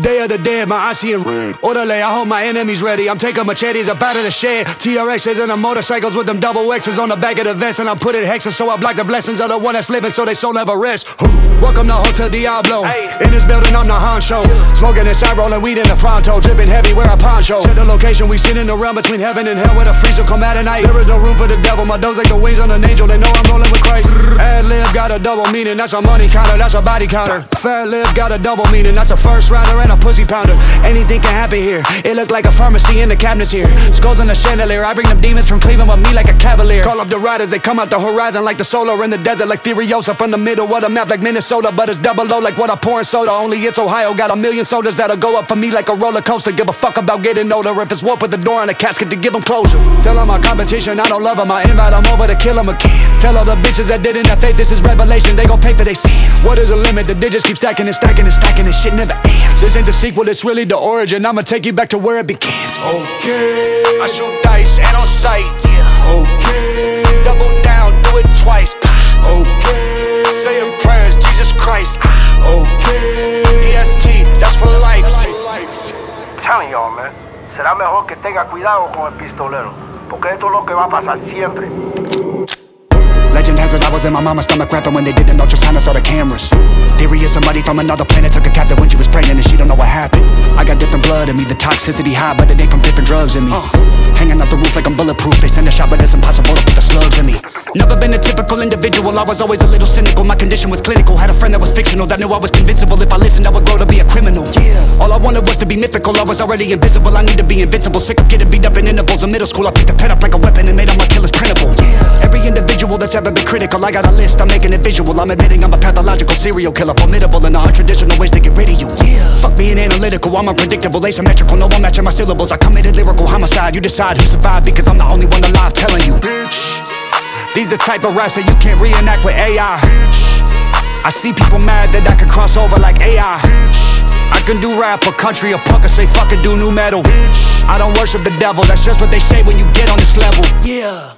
Day of the Dead, my eyes seeing red. Orderly, I hope my enemies ready. I'm taking machetes up out of the shed. TRXs and the motorcycles with them double X's on the back of the vest. And I'm putting hexes so I block the blessings of the one that's living so they soul never rest. Welcome to Hotel Diablo. In this building, I'm the honcho. Smoking inside, rolling weed in the fronto. Dripping heavy, wear a poncho. Set the location, we sit in the realm between heaven and hell where the freeze will come out at night. There is no room for the devil. My doze like the wings on an angel. They know I'm rolling with Christ. Ad-lib got a double meaning. That's a money counter, that's a body counter. Fat lip got a double meaning. That's a first rounder and a pussy pounder. Anything can happen here. It look like a pharmacy in the cabinets here. Skulls on the chandelier. I bring them demons from Cleveland with me like a cavalier. Call up the riders, they come out the horizon like the solar in the desert, like Furiosa from the middle of the map like Minnesota. But it's double O like what I pour in soda. Only it's Ohio. Got a million soldiers that'll go up for me like a roller coaster. Give a fuck about getting older. If it's warp with the door and a casket to give them closure. Tell all my competition I don't love them. I invite them over to kill them again. Tell all the bitches that didn't have faith this is revelation. They gon' pay for their sins. What is the limit? The digits keep stacking and stacking and stacking and shit never ends. This ain't the sequel, it's really the origin. I'ma take you back to where it begins. Okay, I shoot dice and on sight. Yeah. Okay, double down, do it twice. Okay, say your prayers, Jesus Christ. Okay, EST, that's for life. I'm telling y'all, man, será mejor que tenga cuidado con el pistolero, porque esto es lo que va a pasar siempre. Legend has it I was in my mama's stomach rapping when they did an ultrasound and saw the cameras. Theory is somebody from another planet took a captive when she was pregnant and she don't know what happened. I got different blood in me, the toxicity high, but it ain't from different drugs in me. Hanging out the roof like I'm bulletproof, they send a shot but it's impossible to put the slugs in me. Never been a typical individual, I was always a little cynical. My condition was clinical, had a friend that was fictional that knew I was convincible. If I listened I would grow to be a criminal. All I wanted was to be mythical, I was already invisible. I need to be invincible, sick of getting beat up in intervals. In middle school I picked the pen up like a weapon and made all my killers printable. Every individual that's ever been critical, I got a list, I'm making it visual. I'm admitting I'm a pathological serial killer, formidable in the untraditional ways to get rid of you. Fuck being analytical, I'm unpredictable, asymmetrical. No, I'm matching my syllables, I committed lyrical homicide. You decide who survived because I'm the only one alive telling you. These the type of raps that you can't reenact with AI. I see people mad that I can cross over like AI. I can do rap or country or punk or say fucking do new metal. I don't worship the devil, that's just what they say when you get on this level. Yeah.